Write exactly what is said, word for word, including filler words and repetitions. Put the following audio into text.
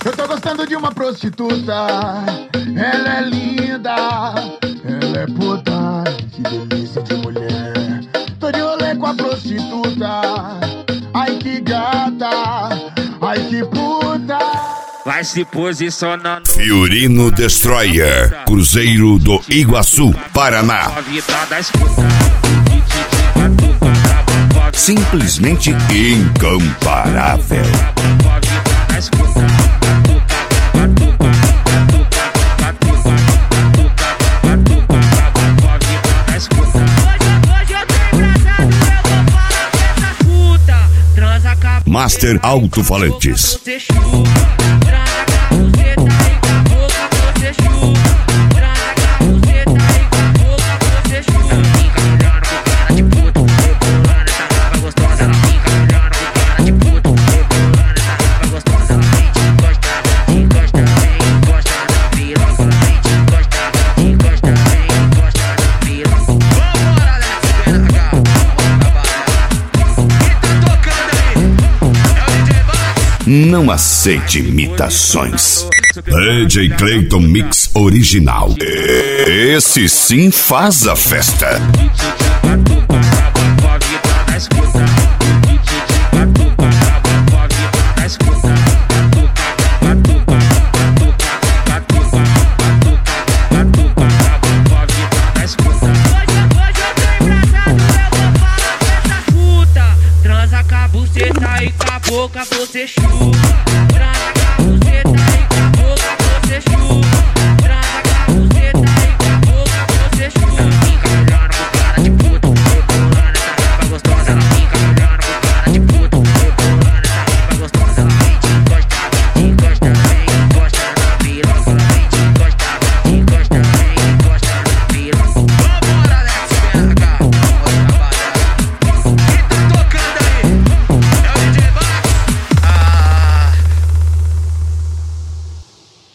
Eu tô gostando de uma prostituta, ela é linda, ela é puta, que delícia de mulher. Tô de rolê com a prostituta, ai que gata, ai que puta. Vai se posicionando. Fiorino Destroyer, Cruzeiro do Iguaçu, Paraná. Simplesmente incomparável. Master Alto-Falantes. Não aceite imitações. D J Clayton Mix Original. Esse sim faz a festa.